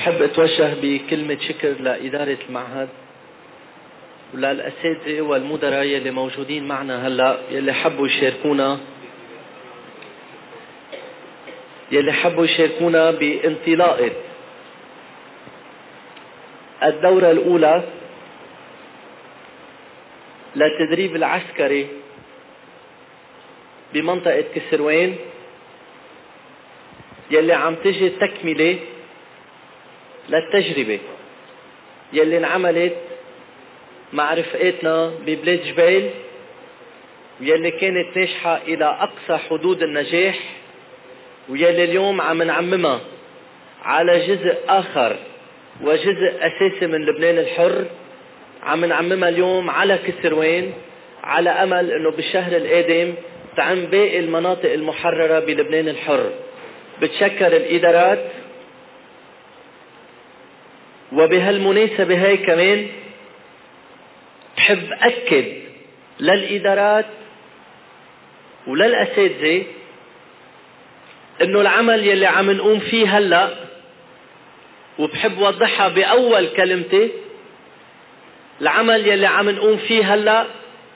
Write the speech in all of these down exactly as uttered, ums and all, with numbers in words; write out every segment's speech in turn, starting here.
بحب اتوجه بكلمة شكر لإدارة المعهد وللأساتذة والمدراء يلي موجودين معنا هلا، يلي حبوا يشاركونا يلي حبوا يشاركونا بانطلاقة الدورة الأولى للتدريب العسكري بمنطقة كسروان، يلي عم تجي تكملة للتجربة يلي انعملت مع رفقاتنا ببلاد جبال، ويلي كانت ناجحة إلى أقصى حدود النجاح، ويلي اليوم عم نعممها على جزء آخر وجزء أساسي من لبنان الحر. عم نعممها اليوم على كسروان، على أمل أنه بالشهر القادم تعم باقي المناطق المحررة بلبنان الحر. بتشكر الإدارات، وبهالمناسبة هاي كمان بحب أكد للإدارات وللأساتذة إنه العمل يلي عم نقوم فيه هلأ، وبحب وضحها بأول كلمتي، العمل يلي عم نقوم فيه هلأ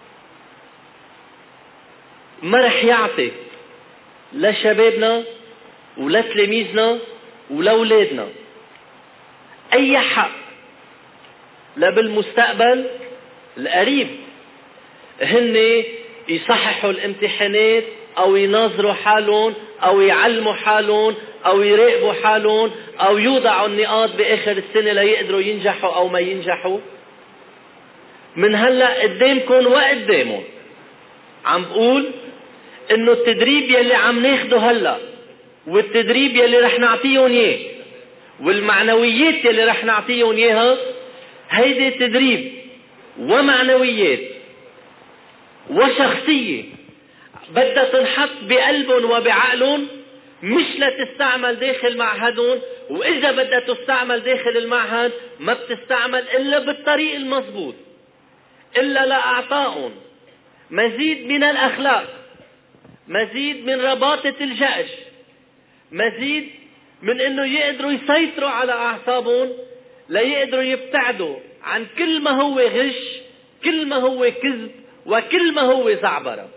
ما رح يعطي لشبابنا ولتلاميذنا ولأولادنا أي حق لا بالمستقبل القريب هن يصححوا الامتحانات أو يناظروا حالهم أو يعلموا حالهم أو يراقبوا حالهم أو يوضعوا النقاط بآخر السنة ليقدروا ينجحوا أو ما ينجحوا. من هلأ قدامكم وقدامهم عم بقول إنه التدريب يلي عم ناخده هلأ والتدريب يلي رح نعطيهم إياه والمعنويات يلي رح نعطيهم إياها، هيدي تدريب ومعنويات وشخصية بدها تنحط بقلبهم وبعقلهم، مش لتستعمل داخل معهدهم. وإذا بدها تستعمل داخل المعهد ما بتستعمل إلا بالطريق المضبوط، إلا لأعطائهم مزيد من الأخلاق، مزيد من رباطة الجأش، مزيد من إنه يقدروا يسيطروا على أعصابهم، ليقدروا يبتعدوا عن كل ما هو غش، كل ما هو كذب، وكل ما هو زعبرة.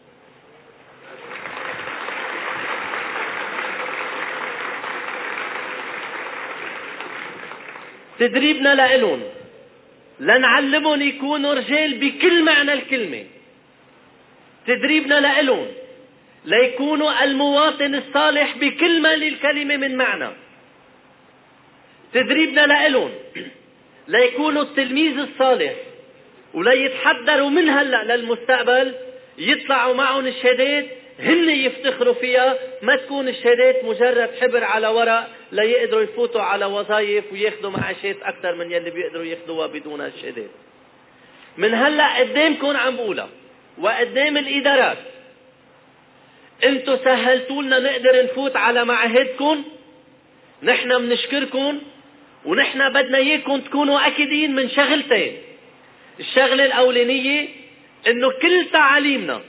تدريبنا لإلهم لنعلمهم يكونوا رجال بكل معنى الكلمة. تدريبنا لإلهم ليكونوا المواطن الصالح بكل ما للكلمة من معنى. تدريبنا لإلهم ليكونوا التلميذ الصالح، وليتحضروا من هلأ للمستقبل يطلعوا معهم الشهادات هن يفتخروا فيها، ما تكون الشهادات مجرد حبر على ورق ليقدروا يفوتوا على وظائف وياخدوا معاشات أكثر من يلي بيقدروا ياخدوها بدون الشهادات. من هلأ قدامكم عم بقولها وقدام الإدارات، انتوا سهلتوا لنا نقدر نفوت على معاهدكم، نحن بنشكركم، ونحن بدنا اياكم تكونوا اكيدين من شغلتين. الشغلة الاولانية انه كل تعاليمنا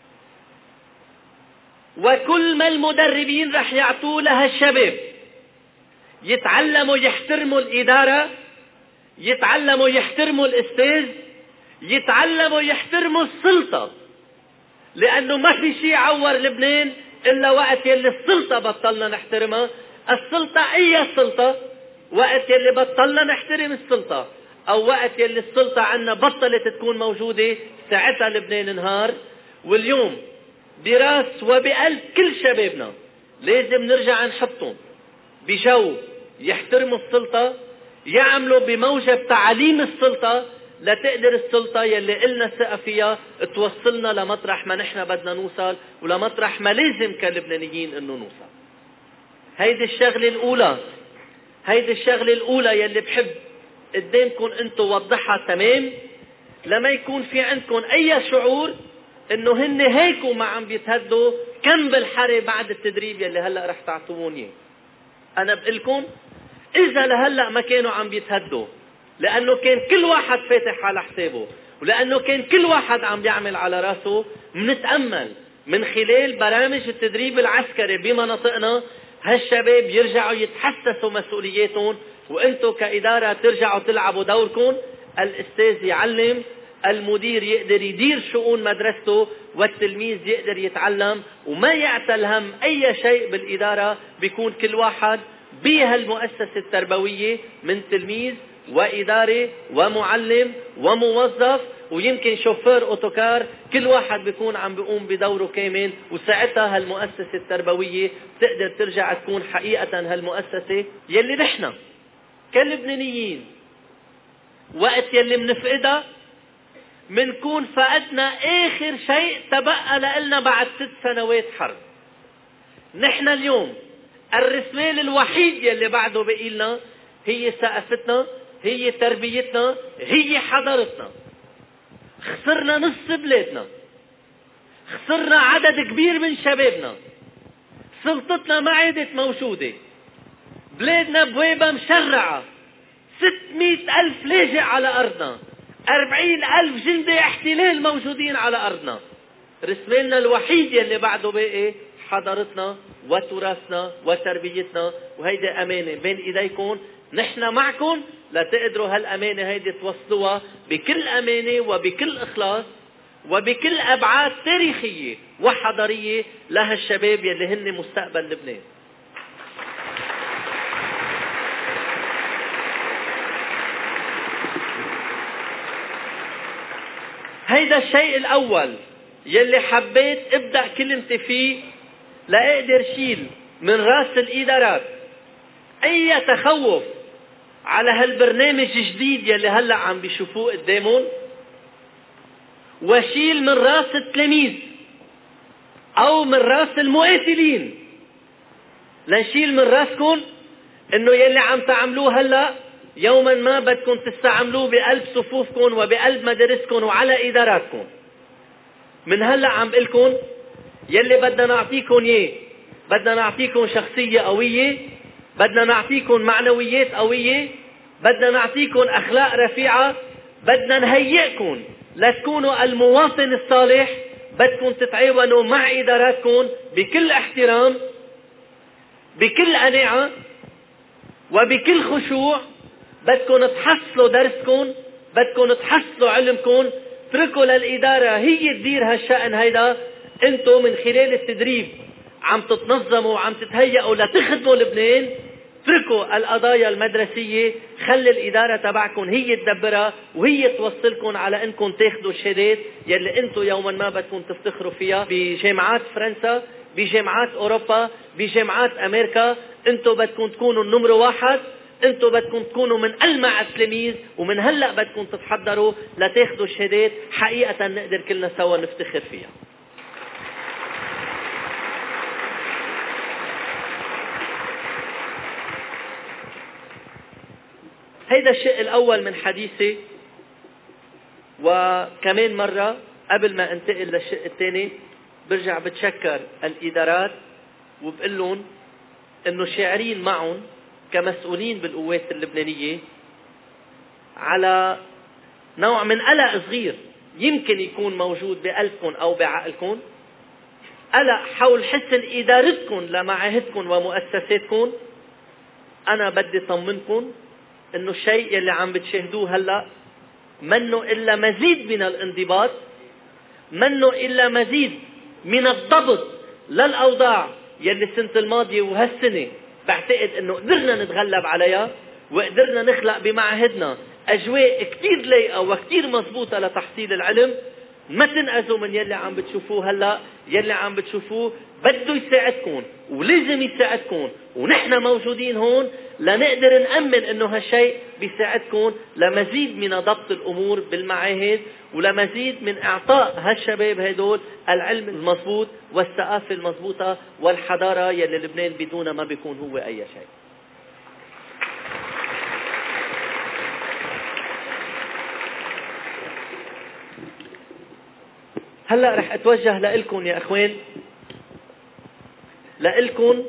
وكل ما المدربين رح يعطوه لهالشباب يتعلموا يحترموا الادارة، يتعلموا يحترموا الاستاذ، يتعلموا يحترموا السلطة، لأنه ما في شيء عور لبنان إلا وقت يلي السلطة بطلنا نحترمها. السلطة أي سلطة؟ وقت يلي بطلنا نحترم السلطة، أو وقت يلي السلطة عنا بطلت تكون موجودة، ساعتها لبنان انهار. واليوم براس وبقلب كل شبابنا لازم نرجع نحطهم بجو يحترموا السلطة، يعملوا بموجب تعاليم السلطة، لتقدر السلطة يلي قلنا الثقة فيها توصلنا لمطرح ما نحن بدنا نوصل، ولمطرح ما لازم كلبنانيين انه نوصل. هيدي الشغلة الاولى، هيدي الشغلة الاولى يلي بحب قدامكم انتو وضحها تمام، لما يكون في عندكم اي شعور انه هن هيكو ما عم بيتهدوا كم بالحري بعد التدريب يلي هلأ رح تعطوني. انا بقلكم اذا لهلأ ما كانوا عم بيتهدوا، لأنه كان كل واحد فاتح على حسابه، ولأنه كان كل واحد عم بيعمل على راسه، منتأمل من خلال برامج التدريب العسكري بمناطقنا هالشباب يرجعوا يتحسسوا مسؤولياتهم، وانتم كإدارة ترجعوا تلعبوا دوركم. الأستاذ يعلم، المدير يقدر يدير شؤون مدرسته، والتلميذ يقدر يتعلم وما يعتل هم أي شيء بالإدارة. بيكون كل واحد بهالمؤسسة التربوية من تلميذ وإداري ومعلم وموظف ويمكن شوفير أوتوكار، كل واحد بيكون عم بيقوم بدوره كامل. وساعتها هالمؤسسة التربوية تقدر ترجع تكون حقيقة هالمؤسسة يلي نحن كلبنانيين وقت يلي منفقدها منكون فقدنا آخر شيء تبقى لنا بعد ست سنوات حرب. نحن اليوم الرسمال الوحيد يلي بعده بقي لنا هي ثقافتنا، هي تربيتنا، هي حضارتنا. خسرنا نص بلادنا، خسرنا عدد كبير من شبابنا، سلطتنا ما عادت موجودة، بلادنا بوابة مشرعة، ستمئة ألف لاجئ على أرضنا، أربعين ألف جندي احتلال موجودين على أرضنا. رسمالنا الوحيد يلي بعده باقي حضارتنا وتراثنا وتربيتنا، وهيدي أمانة بين إيديكم. نحن معكم لتقدروا هالأمانة هيدي توصلوها بكل أمانة وبكل إخلاص وبكل أبعاد تاريخية وحضارية لهالشباب يلي هن مستقبل لبنان. هيدا الشيء الأول يلي حبيت ابدأ كلمتي فيه لأقدر شيل من راس الإدارات أي تخوف على هالبرنامج الجديد يلي هلأ عم بيشوفوه قدامهم، وشيل من راس التلاميذ أو من راس المقاتلين لنشيل من راسكم إنه يلي عم تعملوه هلأ يوما ما بدكم تستعملوه بقلب صفوفكم وبقلب مدارسكم وعلى إداراتكم. من هلأ عم بقلكم يلي بدنا نعطيكم إياه، بدنا نعطيكم شخصية قوية، بدنا نعطيكم معنويات قوية، بدنا نعطيكم أخلاق رفيعة، بدنا نهيئكم لتكونوا المواطن الصالح. بدكم تتعاونوا مع إداراتكم بكل احترام، بكل قناعة وبكل خشوع. بدكم تحصلوا درسكم، بدكم تحصلوا علمكم. اتركوا للإدارة هي تدير هالشأن هيدا. انتم من خلال التدريب عم تتنظموا وعم تتهيئوا لتخدموا لبنان. اتركوا القضايا المدرسية، خلي الإدارة تبعكم هي تدبرها وهي توصلكم على انكم تاخدوا الشهادات يلي انتم يوما ما بدكم تفتخروا فيها بجامعات فرنسا، بجامعات أوروبا، بجامعات أمريكا. انتم بدكم تكونوا النمر واحد، انتم بدكم تكونوا من ألمع التلاميذ، ومن هلأ بدكم تتحضروا لتاخدوا الشهادات حقيقة نقدر كلنا سوا نفتخر فيها. هيدا الشيء الأول من حديثي. وكمان مرة قبل ما انتقل للشيء الثاني برجع بتشكر الإدارات وبقول لهم إنه شاعرين معهم كمسؤولين بالقوات اللبنانية على نوع من قلق صغير يمكن يكون موجود بقلبكم أو بعقلكم، قلق حول حسن إدارتكم لمعاهدكم ومؤسساتكم. أنا بدي طمنكم إنه الشيء اللي عم بتشاهدوه هلأ منه إلا مزيد من الانضباط، منه إلا مزيد من الضبط للأوضاع يلي السنة الماضية وهالسنة بعتقد إنه قدرنا نتغلب عليها، وقدرنا نخلق بمعاهدنا أجواء كتير لايقة وكتير مضبوطة لتحصيل العلم. ما تنقذوا من يلي عم بتشوفوه هلأ. يلي عم بتشوفوه بده يساعدكم ولازم يساعدكم، ونحن موجودين هون لنقدر نأمن انه هالشيء بيساعدكم لمزيد من ضبط الامور بالمعاهد ولمزيد من اعطاء هالشباب هدول العلم المضبوط والثقافة المضبوطة والحضارة يلي لبنان بدونها ما بيكون هو اي شيء. هلأ رح اتوجه لإلكم يا اخوان، لإلكم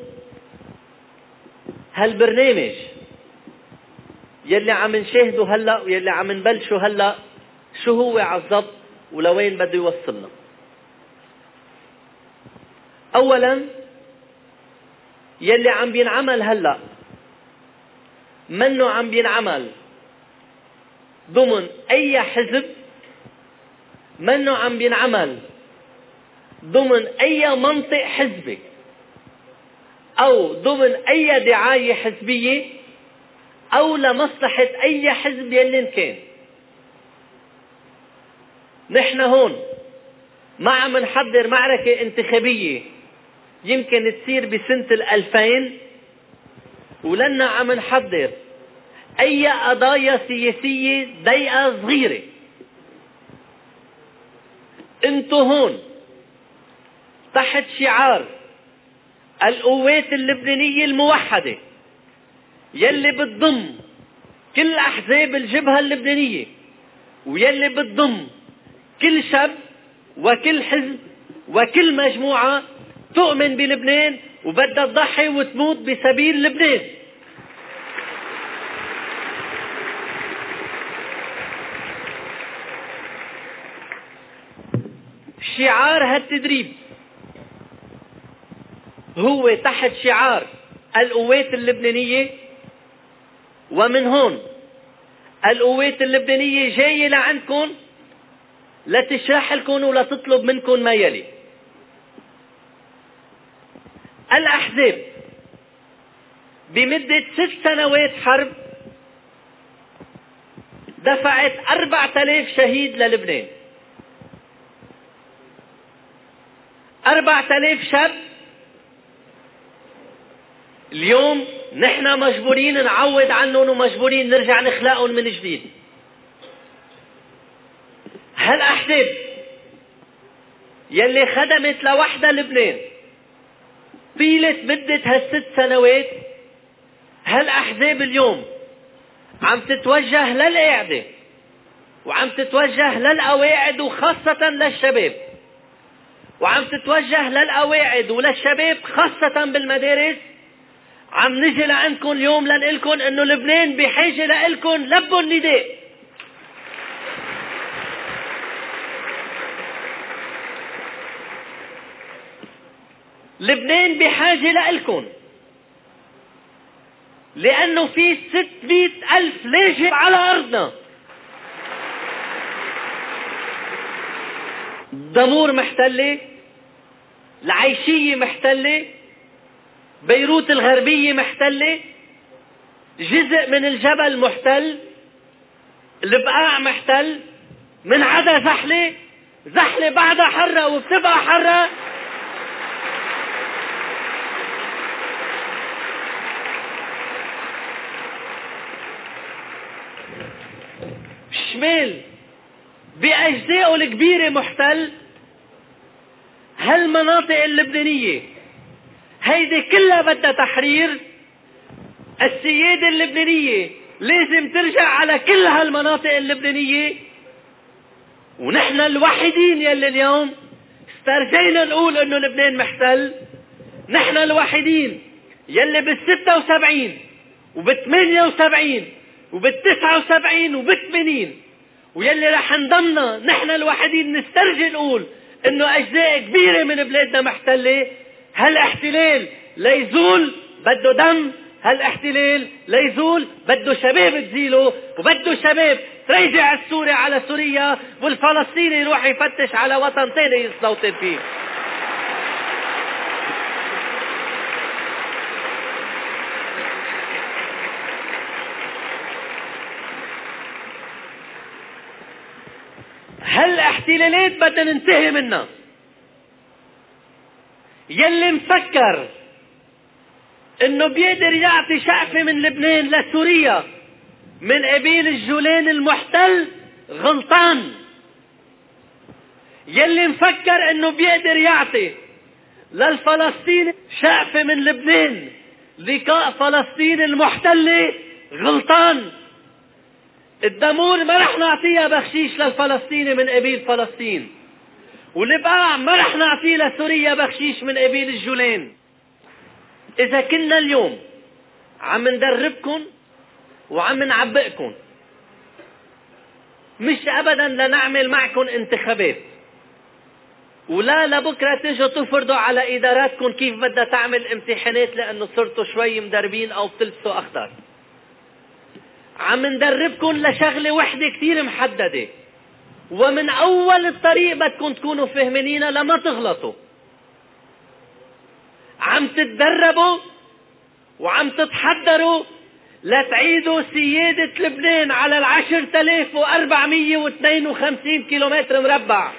هالبرنامج يلي عم نشاهده هلأ ويلي عم نبلشه هلأ شو هو عالضبط ولوين بده يوصلنا. اولا يلي عم بينعمل هلأ منه عم بينعمل ضمن أي حزب، منه عم بينعمل ضمن أي منطق حزبي أو ضمن أي دعاية حزبية أو لمصلحة أي حزب يلي كان. نحن هون ما عم نحضر معركة انتخابية يمكن تصير بسنة الألفين، ولنا عم نحضر أي قضايا سياسية ضيقة صغيرة. انتو هون تحت شعار القوات اللبنانية الموحدة يلي بتضم كل أحزاب الجبهة اللبنانية ويلي بتضم كل شاب وكل حزب وكل مجموعة تؤمن بلبنان وبدها تضحي وتموت بسبيل لبنان. شعار هالتدريب هو تحت شعار القوات اللبنانية، ومن هون القوات اللبنانية جاية لعندكم لتشرح لكم ولتطلب منكم ما يلي. الأحزاب بمدة ست سنوات حرب دفعت أربعة آلاف شهيد للبنان، أربعة آلاف شاب. اليوم نحن مجبورين نعوض عنهم ومجبورين نرجع نخلقهم من جديد. هالأحزاب يلي خدمت لوحدها لبنان طيلة مدة هالست سنوات، هالأحزاب اليوم عم تتوجه للقاعدة وعم تتوجه للقواعد وخاصة للشباب، وعم تتوجه للقواعد وللشباب خاصة بالمدارس. عم نجي لعندكم اليوم لنقلكم انه لبنان بحاجة لإلكم. لبوا النداء. لبنان بحاجة لإلكم لأنه في ستمئة ألف لاجئ على أرضنا. دمور محتلة، العيشية محتلة، بيروت الغربية محتلة، جزء من الجبل محتل، البقاع محتل، من عدا زحلة، زحلة بعدها حرة وبتبقى حرة. الشمال بأجزائه الكبيرة محتل. هالمناطق اللبنانية هيدي كلها بدها تحرير. السيادة اللبنانية لازم ترجع على كل هالمناطق اللبنانية، ونحن الوحيدين يلي اليوم استرجينا نقول انه لبنان محتل. نحن الوحيدين يلي بالستة وسبعين وبالثمانية وسبعين وبالتسعة وسبعين وبالثمانين ويلي رح نضمنا نحن الوحيدين نسترجي نقول انه اجزاء كبيرة من بلادنا محتلة. هالاحتلال ليزول بده دم، هالاحتلال ليزول بده شباب تزيله، وبده شباب ترجع السوري على سوريا والفلسطيني يروح يفتش على وطن ثاني يستوطن فيه. هالاحتلالات بدنا ننتهي منها. يلي مفكر انه بيقدر يعطي شقفة من لبنان لسوريا من قبيل الجولان المحتل غلطان. يلي مفكر انه بيقدر يعطي للفلسطيني شقفة من لبنان لقاء فلسطين المحتلة غلطان. الدمور ما رح نعطيها بخشيش للفلسطيني من قبيل فلسطين، والبقاع ما رح نعطيه لسوريا بخشيش من قبيل الجولان. إذا كنا اليوم عم ندربكم وعم نعبئكم مش أبدا لنعمل معكم انتخابات، ولا لبكرة تيجوا تفرضوا على إداراتكم كيف بدها تعمل امتحانات لأنه صرتوا شوي مدربين أو بتلبسوا أخضر. عم ندربكم لشغلة وحدة كتير محددة، ومن أول الطريق بدكم تكونوا فهمانين لما تغلطوا. عم تتدربوا وعم تتحضروا لتعيدوا سيادة لبنان على العشر تلاف وأربعمية واثنين وخمسين كيلومتر مربع.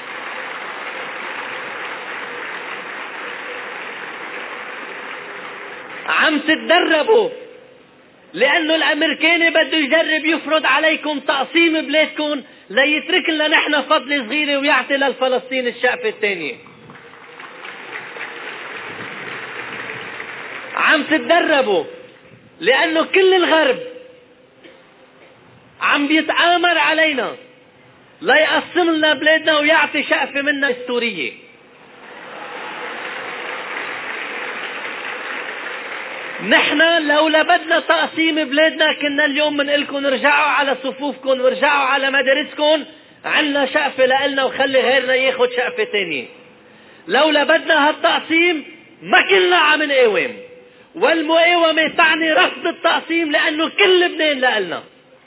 عم تتدربوا لأنه الأمريكاني بده يجرب يفرض عليكم تقسيم بلادكم ليترك لنا نحن فضل صغيرة ويعطي للفلسطين الشقفة الثانية. عم تتدربوا لأنه كل الغرب عم بيتآمر علينا ليقسم لنا بلادنا ويعطي شقفة منا السورية. نحن لولا بدنا تقسيم بلادنا كنا اليوم بنقلكم ارجعوا على صفوفكم وارجعوا على مدارسكم، عنا شقفة لنا وخلي غيرنا ياخد شقفة تانية. لولا بدنا هالتقسيم ما كنا عم نقاوم، والمقاومة تعني رفض التقسيم لأنه كل لبنان لنا.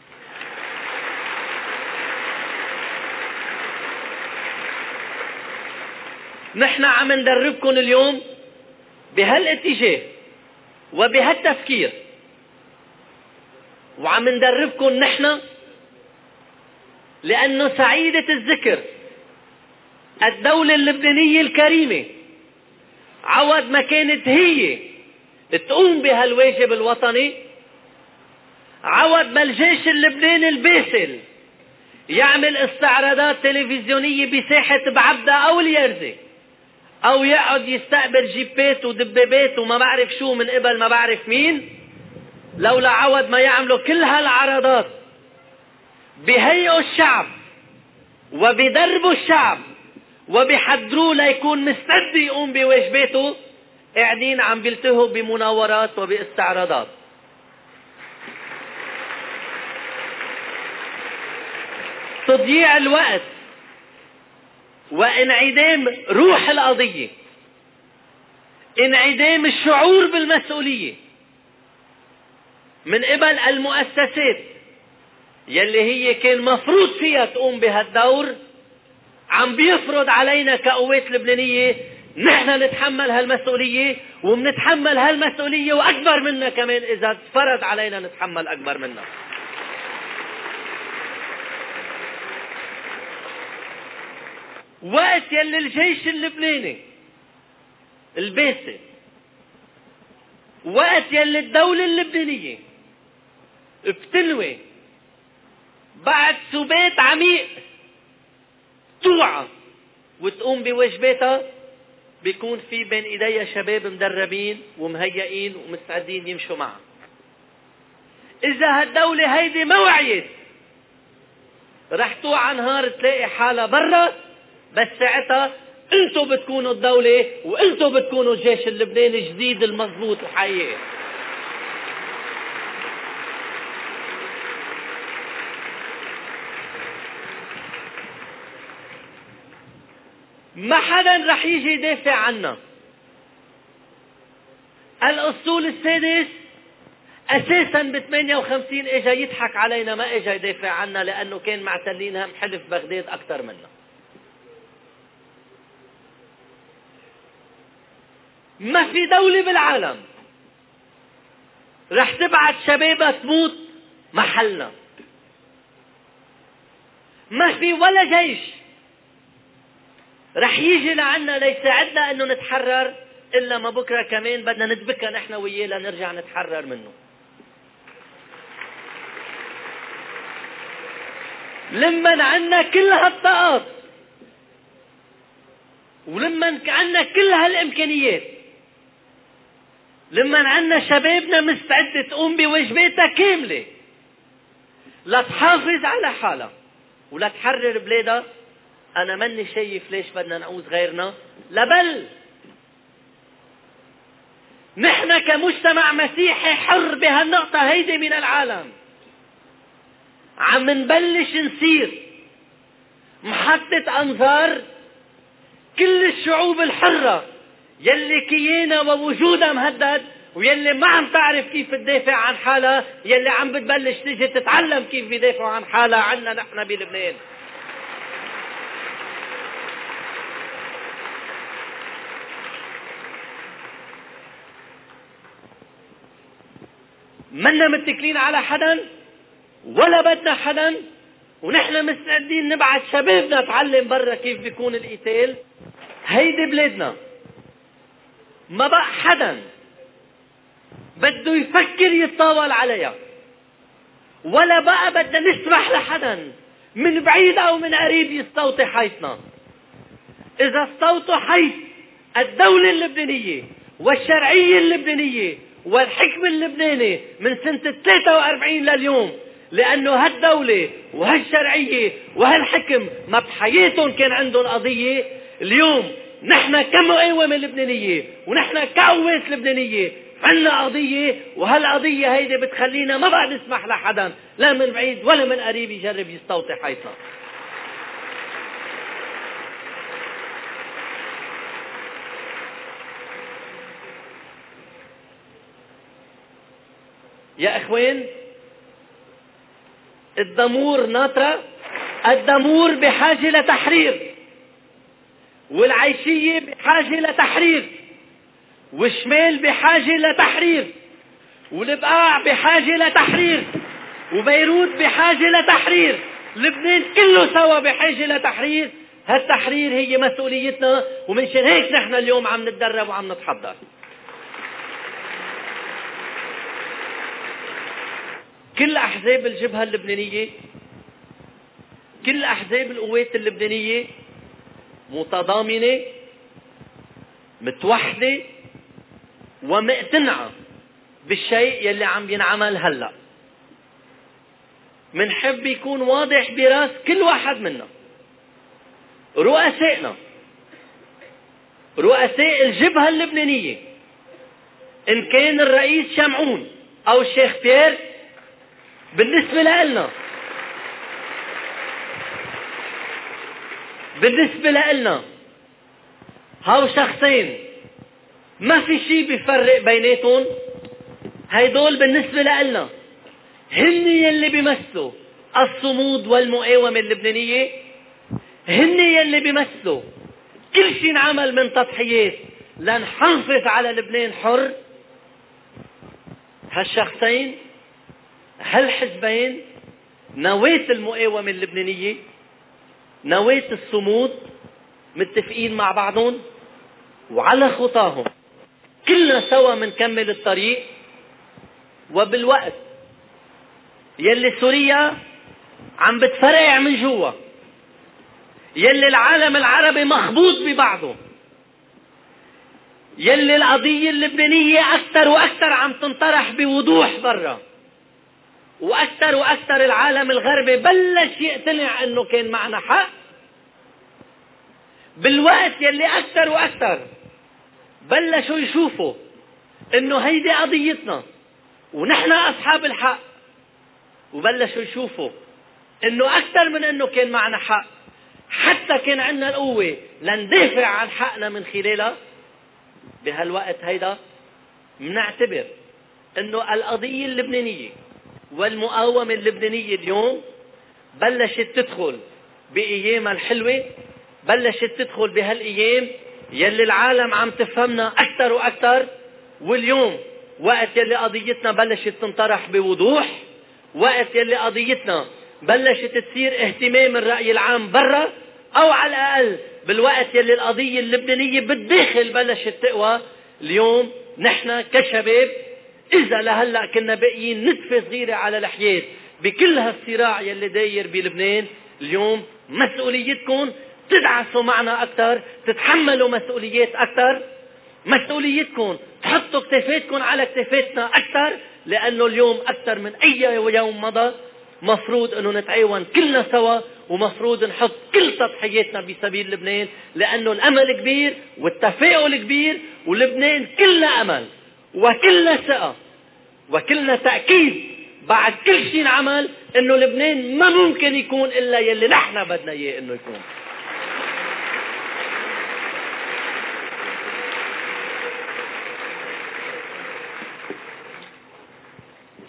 نحن عم ندربكم اليوم بهالاتجاه وبهالتفكير، وعم ندربكم نحن لأنه سعيدة الذكر الدولة اللبنانية الكريمة عوض ما كانت هي تقوم بهالواجب الوطني، عوض ما الجيش اللبناني الباسل يعمل استعراضات تلفزيونية بساحة بعبدة أو اليرزة، أو يقعد يستقبل جيبات ودبابات وما بعرف شو من قبل ما بعرف مين. لولا عوض ما يعملوا كل هالعرضات بهيئوا الشعب وبدربوا الشعب وبحضروه ليكون مستعد يقوم بواجباته، قاعدين عم بيلتهوا بمناورات وباستعراضات. تضييع الوقت وانعدام روح القضية، انعدام الشعور بالمسؤولية من قبل المؤسسات يلي هي كان مفروض فيها تقوم بهالدور، عم بيفرض علينا كقوات لبنانية نحن نتحمل هالمسؤولية، ومنتحمل هالمسؤولية وأكبر منا كمان إذا فرض علينا نتحمل أكبر منا. وقت يلي الجيش اللبناني الباسل، وقت يلي الدولة اللبنانية بتنوي بعد سبات عميق توعى وتقوم بواجباتها، بيكون في بين ايديها شباب مدربين ومهيئين ومستعدين يمشوا معها. اذا هالدولة هيدي ما وعيت رح توعى نهار تلاقي حالها برا، بس ساعتها انتو بتكونوا الدولة وانتو بتكونوا الجيش اللبناني الجديد المضبوط وحقيقي. ما حدا رح يجي يدافع عنا. الاسطول السادس اساسا ب ثمانية وخمسين اجا يضحك علينا، ما اجا يدافع عنا لانه كان معتلينها محلف بغداد اكثر منا. ما في دولة بالعالم رح تبعت شبابها تموت محلنا. ما في ولا جيش رح يجي لعنا ليساعدنا انه نتحرر الا ما بكره كمان بدنا ندبكها نحن وياه لنرجع نتحرر منه. لما عنا كل هالطاقات ولما عنا كل هالامكانيات، لما عنا شبابنا مستعدة تقوم بواجباتها كاملة لتحافظ على حالها ولتحرر بلادها، أنا ماني شايف ليش بدنا نعوز غيرنا. لبل نحن كمجتمع مسيحي حر بهالنقطة هيدي من العالم عم نبلش نصير محطة أنظار كل الشعوب الحرة يلي كيانها ووجودها مهدد، ويلي ما عم تعرف كيف تدافع عن حالها، يلي عم بتبلش تيجي تتعلم كيف يدافعوا عن حالها عنا نحن بلبنان. منا متكلين على حدا ولا بدنا حدا، ونحن مستعدين نبعث شبابنا تعلم برا كيف بيكون القتال. هيدي بلادنا، ما بقى حدا بده يفكر يتطاول عليها، ولا بقى بدنا نسمح لحدا من بعيد او من قريب يستوطي حيثنا. اذا استوطوا حيث الدولة اللبنانية والشرعية اللبنانية والحكم اللبناني من سنة ثلاثة وأربعين لليوم، لأنه هالدولة وهالشرعية وهالحكم ما بحياتهم كان عندهم قضية، اليوم نحن كمقاومة لبنانية ونحن كقوات لبنانية عندنا قضية، وهالقضية هيدي بتخلينا ما بقى نسمح لحدا لا من بعيد ولا من قريب يجرب يستوطي حيثنا. يا اخوان، الدمور ناطرة، الدمور بحاجة لتحرير، والعيشية بحاجة لتحرير، والشمال بحاجة لتحرير، والبقاع بحاجة لتحرير، وبيروت بحاجة لتحرير، لبنان كله سوا بحاجة لتحرير. هالتحرير هي مسؤوليتنا، ومنشان هيك نحن اليوم عم نتدرب وعم نتحضر. كل أحزاب الجبهة اللبنانية، كل أحزاب القوات اللبنانية متضامنة متوحدة ومقتنعة بالشيء يلي عم ينعمل هلأ. منحب يكون واضح براس كل واحد منا، رؤسائنا، رؤساء الجبهة اللبنانية، إن كان الرئيس شمعون أو الشيخ بيير، بالنسبة لنا بالنسبة لنا هاو شخصين ما في شيء بيفرق بيناتهم. هيدول بالنسبة لنا هن يلي بيمثلوا الصمود والمقاومة اللبنانية، هن يلي بيمثلوا كل شيء نعمل من تضحيات لنحافظ على لبنان حر. هالشخصين هالحزبين نواة المقاومة اللبنانية، نواة الصمود، متفقين مع بعضهم وعلى خطاهم كلنا سوا منكمل الطريق. وبالوقت يلي سوريا عم بتفرقع من جوا، يلي العالم العربي مخبوط ببعضه، يلي القضية اللبنانية أكثر وأكثر عم تنطرح بوضوح برا، وأكثر وأكثر العالم الغربي بلش يقتنع أنه كان معنا حق. بالوقت يلي أكثر وأكثر بلشوا يشوفوا أنه هيدي قضيتنا ونحن أصحاب الحق، وبلشوا يشوفوا أنه أكثر من أنه كان معنا حق، حتى كان عندنا القوة لندافع عن حقنا من خلالها. بهالوقت هيدا منعتبر أنه القضية اللبنانية والمقاومة اللبنانية اليوم بلشت تدخل بأيامها الحلوة، بلشت تدخل بهالأيام يلي العالم عم تفهمنا أكثر وأكثر. واليوم وقت يلي قضيتنا بلشت تنطرح بوضوح، وقت يلي قضيتنا بلشت تصير اهتمام الرأي العام برا، أو على الأقل بالوقت يلي القضية اللبنانية بالداخل بلشت تقوى. اليوم نحن كشباب إذا لهلأ كنا باقيين نتفة صغيرة على الحياة بكل هالصراع يلي داير بلبنان، اليوم مسؤوليتكم تدعسوا معنا أكثر، تتحملوا مسؤوليات أكثر، مسؤوليتكم تحطوا كتافاتكم على كتافاتنا أكثر، لأنه اليوم أكثر من أي يوم مضى مفروض أنه نتعاون كلنا سوا، ومفروض نحط كل تضحياتنا بسبيل لبنان، لأنه الأمل كبير والتفاؤل كبير، ولبنان كلنا أمل وكلنا ثقة وكلنا تأكيد بعد كل شيء نعمل أنه لبنان ما ممكن يكون إلا يلي نحن بدنا إياه أنه يكون.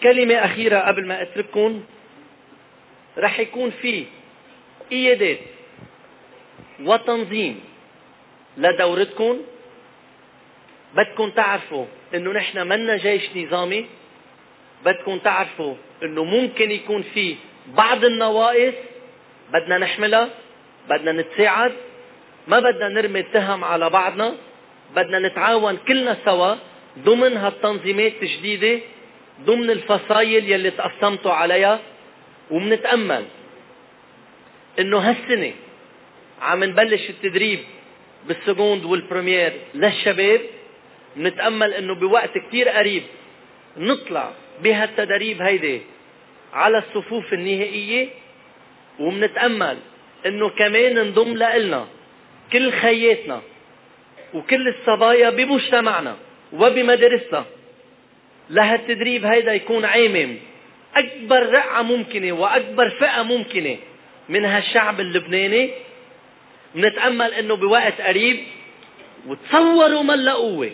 كلمة أخيرة قبل ما أترككم. رح يكون في إيادات وتنظيم لدورتكم. بدكم تعرفوا إنه نحن منا جيش نظامي. بدكم تعرفوا إنه ممكن يكون في بعض النواقص بدنا نحملها، بدنا نتساعد، ما بدنا نرمي التهم على بعضنا، بدنا نتعاون كلنا سوا ضمن هالتنظيمات الجديدة، ضمن الفصائل يلي تقسمتوا عليها. ومنتأمل إنه هالسنة عم نبلش التدريب بالسكوند والبريمير للشباب. منتأمل إنه بوقت كتير قريب نطلع بهالتدريب هيدي على الصفوف النهائية. ومنتأمل إنه كمان نضم لنا كل خياتنا وكل الصبايا بمجتمعنا وبمدارسنا لهالتدريب هيدا يكون عامم أكبر رقعة ممكنة وأكبر فئة ممكنة من هالشعب اللبناني. منتأمل إنه بوقت قريب، وتصوروا من لقوة،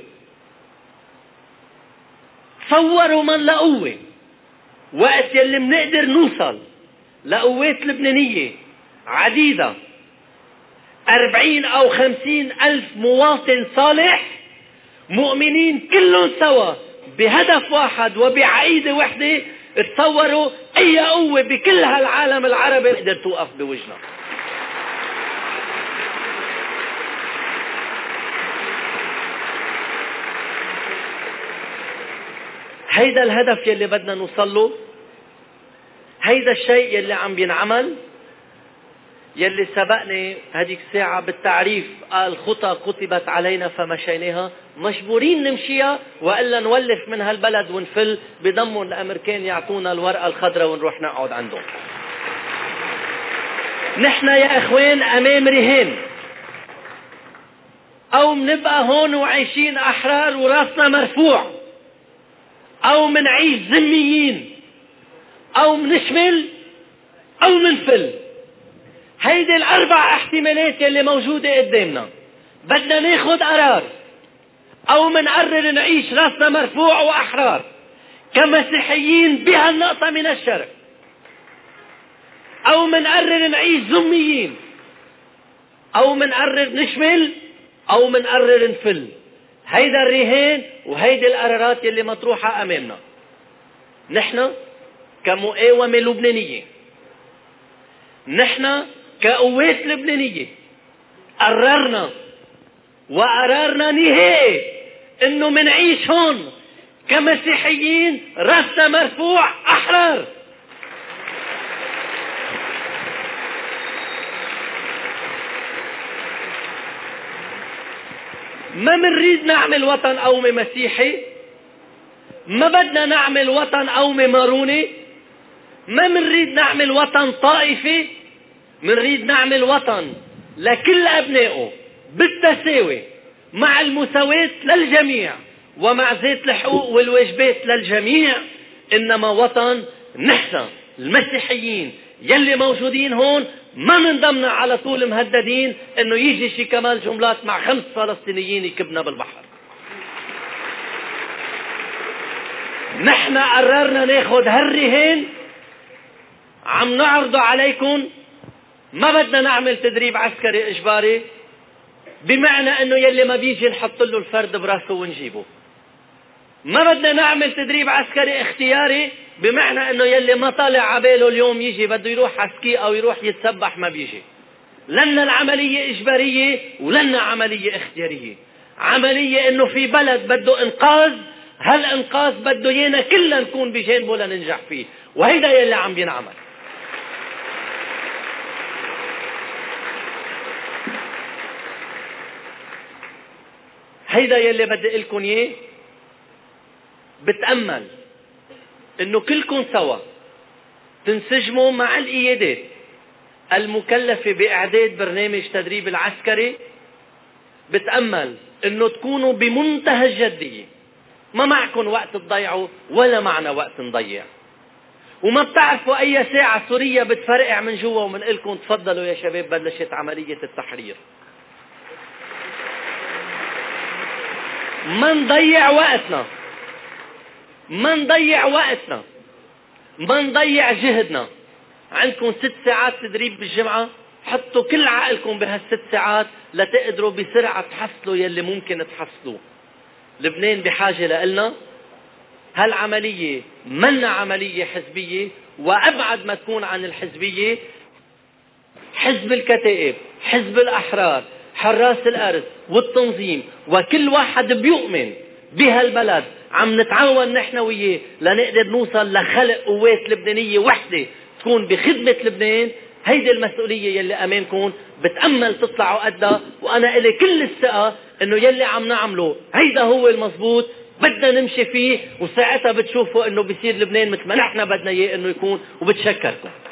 تصوروا من لقوة وقت يلي منقدر نوصل لقوات لبنانية عديدة، أربعين أو خمسين ألف مواطن صالح مؤمنين كلهم سوا بهدف واحد وبعقيدة وحدة. تصوروا أي قوة بكل هالعالم العربي تقدر توقف بوجهنا. هيدا الهدف يلي بدنا نوصل له. هيدا الشيء يلي عم بينعمل، يلي سبقني هديك الساعة بالتعريف قال خطى كتبت علينا فمشيناها. مجبورين نمشيها وإلا نولف من هالبلد ونفل بضمن الأمريكان يعطونا الورقة الخضراء ونروح نقعد عندهم. نحن يا إخوان أمام رهان، أو منبقى هون وعايشين أحرار وراسنا مرفوع، أو منعيش ذميين، أو منشمل أو منفل. هيدي الأربع احتمالات يلي موجودة قدامنا. بدنا ناخد قرار، أو منقرر نعيش راسنا مرفوع وأحرار كمسيحيين بهالنقطة من الشرق، أو منقرر نعيش ذميين، أو منقرر نشمل، أو منقرر نفل. هيدا الرهان وهيدي القرارات يلي مطروحة أمامنا. نحن كمقاومة لبنانية، نحن كقوات لبنانية قررنا وقرارنا نهائي انه منعيش هون كمسيحيين راسنا مرفوع احرار. ما منريد نعمل وطن قومي مسيحي، ما بدنا نعمل وطن قومي ماروني، ما منريد نعمل وطن طائفي. منريد نعمل وطن لكل أبنائه بالتساوي مع المساواة للجميع ومع ذات الحقوق والواجبات للجميع. إنما وطن نحن المسيحيين يلي موجودين هون ما منضمنا على طول مهددين إنه يجي شي كمال جملات مع خمس فلسطينيين يكبنا بالبحر. نحن قررنا ناخد هالرهان عم نعرضه عليكم. ما بدنا نعمل تدريب عسكري إجباري بمعنى أنه يلي ما بيجي نحط له الفرد براسه ونجيبه. ما بدنا نعمل تدريب عسكري اختياري بمعنى أنه يلي ما طالع عباله اليوم يجي بده يروح عسكي أو يروح يتسبح ما بيجي. لنا العملية إجبارية ولنا عملية اختيارية. عملية أنه في بلد بده إنقاذ، هالإنقاذ بده يانا كلنا نكون بجانبه لننجح فيه، وهيدا يلي عم بينعمل. هيدا يلي بدي لكم اياه. بتأمل انه كلكم سوا تنسجموا مع القيادات المكلفة باعداد برنامج تدريب العسكري. بتأمل انه تكونوا بمنتهى الجدية، ما معكم وقت تضيعوا ولا معنا وقت نضيع، وما بتعرفوا اي ساعة سوريا بتفرقع من جوا ومن لكم تفضلوا يا شباب بلشت عملية التحرير. ما نضيع وقتنا، ما نضيع وقتنا ما نضيع جهدنا. عندكم ست ساعات تدريب بالجمعة، حطوا كل عقلكم بهالست ساعات لتقدروا بسرعة تحصلوا يلي ممكن تحصلوا. لبنان بحاجة لإلنا. هالعملية من عملية حزبية، وأبعد ما تكون عن الحزبية. حزب الكتائب، حزب الأحرار، حراس الأرض والتنظيم، وكل واحد بيؤمن بهالبلد عم نتعاون نحن وياه لنقدر نوصل لخلق قوات لبنانية وحدة تكون بخدمة لبنان. هيدي المسؤولية يلي أمامكم بتأمل تطلعوا قدها، وأنا إلي كل الثقة إنه يلي عم نعمله هيدا هو المضبوط، بدنا نمشي فيه، وساعتها بتشوفوا إنه بيصير لبنان مثل ما نحن بدنا إياه إنه يكون. وبتشكركم.